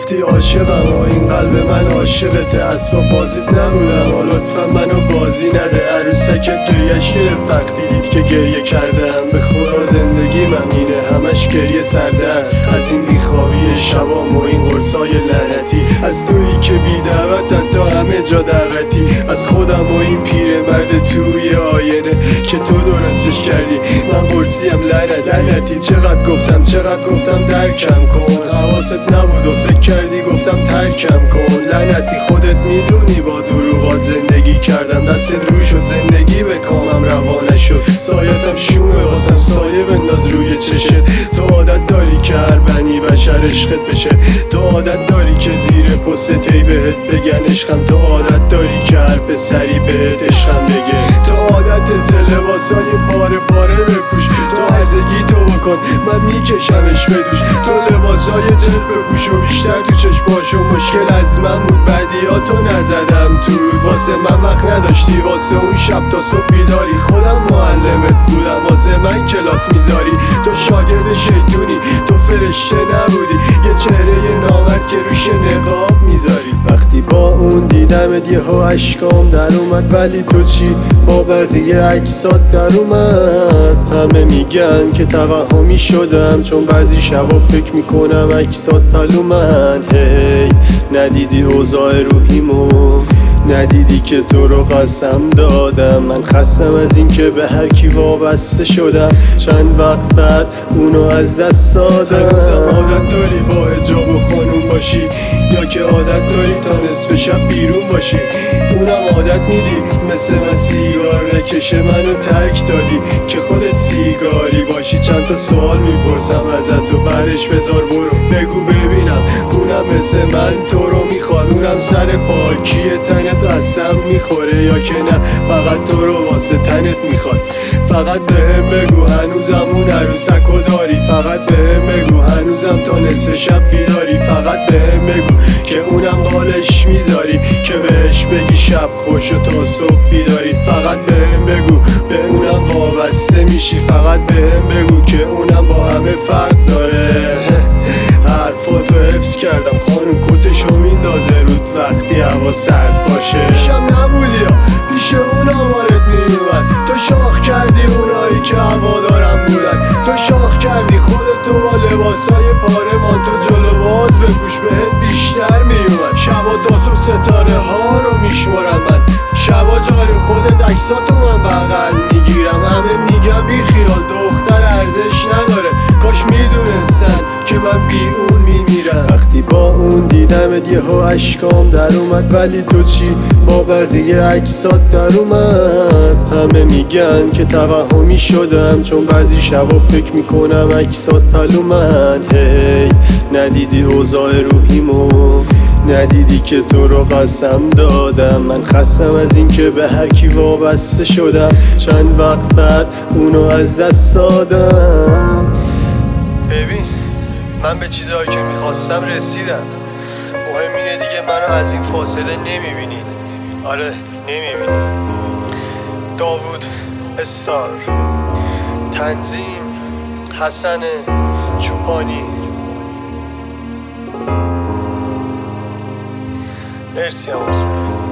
گفتی عاشقم و این قلب من عاشقته، اسباب بازیت نبودم و لطفا منو بازی نده. عروسکت گریش گرفت وقتی دید که گریه کردم. به خدا زندگی من اینه همش گریه سرده، از این بیخوابی شبام و این قرصای لعنتی، از تویی که بی دعوتت تا همه جا دعوتی، از خودم و این پیرمرد توی آینه که تو درستش کردی. من قرصیم لعنتی، چقدر گفتم درکم کن، حواست نبود و فکر کردی گفتم ترکم کن. لعنتی خودت میدونی با دروغات زندگی کردم، دستت رو شد زندگی به کامم روانه شد. سایتم شومه واسم سایه بنداز روی چشت، تو عادت داری که هر بنی بشر عشقت بشه، تو عادت داری که زیر پستت هی بهت بگن عشقم، تو عادت داری که هر پسری بهت عشقم بگه، تو عادتت لباسای پاره پاره بپوش، تو هرزگی تو بکن من میکشمش بدوش، تو لباسای جلد بپوش و بیشتر تو چشماشو مشکل از من بود، بعدیاتو نزدم تو واسه من وقت نداشتی، واسه اون شب تا صبح بیداری خودم معلمت بودم، واسه من کلاس میذاری تو شاگرد شیطونی، تو فرشته نبودی یه چهره نامرد که روش نقاب میذاری. وقتی با اون دیدمت یهو اشکام در اومد، ولی تو چی با بقیه عکسات در اومد. همه میگن که توهمی شدم چون بعضی شبا فکر میکنم عکسات تلومن. هی ندیدی اوضاع روحیمو، ندیدی که تو رو قسم دادم، من خستم از این که به هر کی وابسته شدم، چند وقت بعد اونو از دست دادم. هنوزم عادت داری با حجاب و خانوم باشی، یا که عادت داری تا نصف شب بیرون باشی، اونم عادت میدی مثل من سیگار نکشه منو ترک دادی که خودت سیگاری باشی. چند تا سوال میپرسم ازت و بعدش بذار برو، بگو ببینم اونم مثل من تو رو میخواد، اونم سر پاکی تنت قسم میخوره یا که نه فقط تو رو واسه تنت میخواد. فقط بهم بگو هنوزم اون عروسکو داری، فقط بهم بگو هنوزم تا نصف شب بیداری، فقط بهم بگو که اونم قالش میذاری که بهش بگی شب خوش و تا صبح بیداری، فقط بهم بگو به اونم وابسته میشی، فقط بهم بگو که اونم با همه فرق داره. حرفاتو حفظ کردم خانم کتشو میندازه رود وقتی هوا سرد باشه. پیشم نبودی یا پیش اون آمارت میومد، تو شاخ کردی اونایی که هوادارم بودن، تو شاخ کردی خودتو با لباسای پاره مان، تو جلو باز بپوش بهت بیشتر میومد. شبا تا صبح ستاره ها رو میشمارم من، شبا جای خودت عکساتو من بغل میگیرم، همه میگم بی خیال دختر ارزش نداره، کاش میدونستن که من بی اون میمیرم. وقتی با اون دیدمت یهو اشکام در اومد، ولی تو چی با بقیه عکسات در اومد. همه میگن که توهمی شدم چون بعضی شبا فکر میکنم عکسات تلومن. هی ندیدی اوضاع روحیمو، ندیدی که تو رو قسم دادم، من خستم از این که به هر کی وابسته شدم، چند وقت بعد اونو از دست دادم. ببین من به چیزهایی که میخواستم رسیدم، مهم اینه دیگه منو از این فاصله نمیبینی. آره نمیبینی. داوود استار، تنظیم حسن چوپانی. مرسی هم حسن.